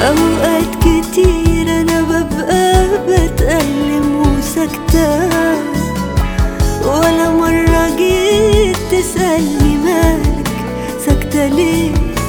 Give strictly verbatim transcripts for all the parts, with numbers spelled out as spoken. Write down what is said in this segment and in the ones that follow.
أوقات كتير أنا ببقى بتألم وسكتة، ولا مرة جيت تسألني مالك ساكتة ليه.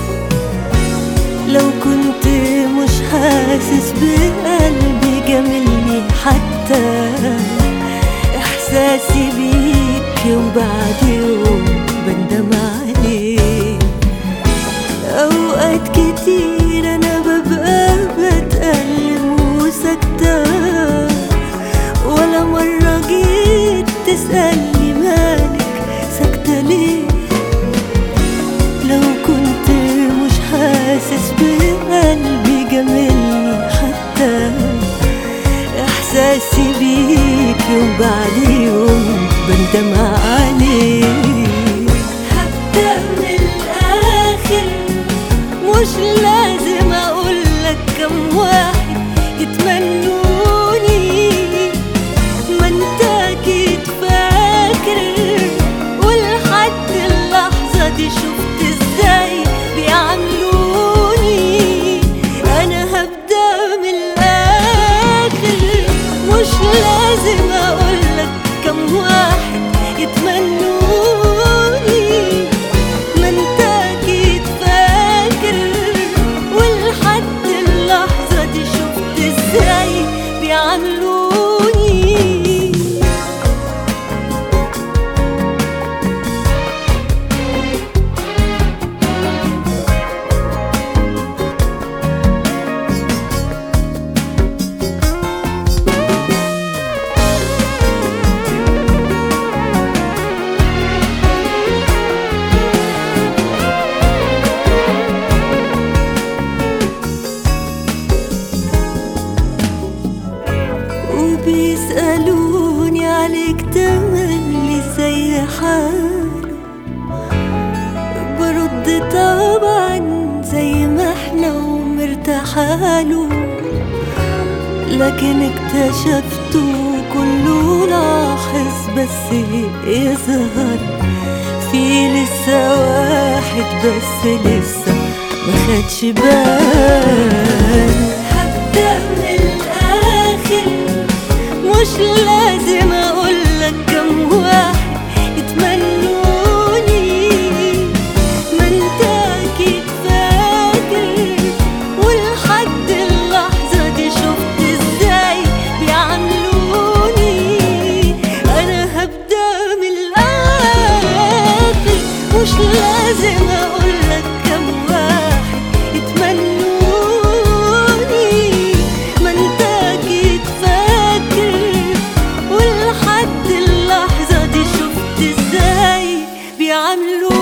لو كنت مش حاسس بقلبي جاملني، حتى إحساسي بيك يوم بعد يوم بندم عليه. أوقات كتير أنا ببقى بتألم وسكتة، ولا مرة جيت تسألني مالك ساكتة ليه. لو كنت مش حاسس بقلبي جاملني، حتى إحساسي بيك يوم بعد يوم بندم عليه. هبدأ من الآخر، مش لازم أقولك كم واحد يتمنوني، ما انت أكيد فاكر. ولحد اللحظة دي شفت ازاي بيعاملوني. أنا هبدأ من الآخر، مش لازم أقولك كم واحد يتمنوني، ما انت أكيد فاكر. ولحد اللحظة دي شفت ازاي بيعاملوني. وبيسألوني عليك تملي زي حاله، برد طبعا زي ما احنا ومرتاحاله. لكن اكتشفته كله لاحظ بس يظهر في لسه واحد بس لسه مخدش بال. هبدأ من الآخر، مش لازم أقولك كم واحد يتمنوني، ما انت أكيد فاكر. ولحد اللحظة دي شفت ازاي بيعاملوني. أنا هبدأ من الآخر، مش لازم أقولك كم واحد يتمنوني، ما انت أكيد فاكر. ولحد اللحظة دي شفت ازاي بيعاملوني.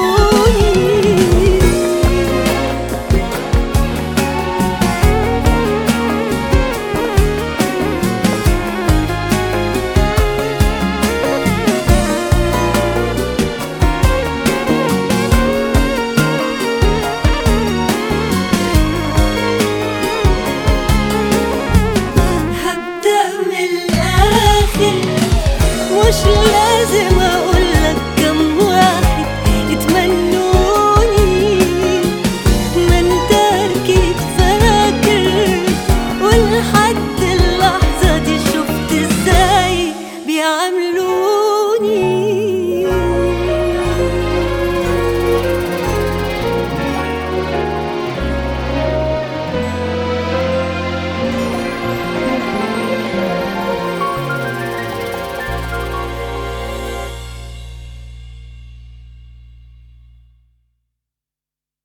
هبدأ من الآخر، مش لازم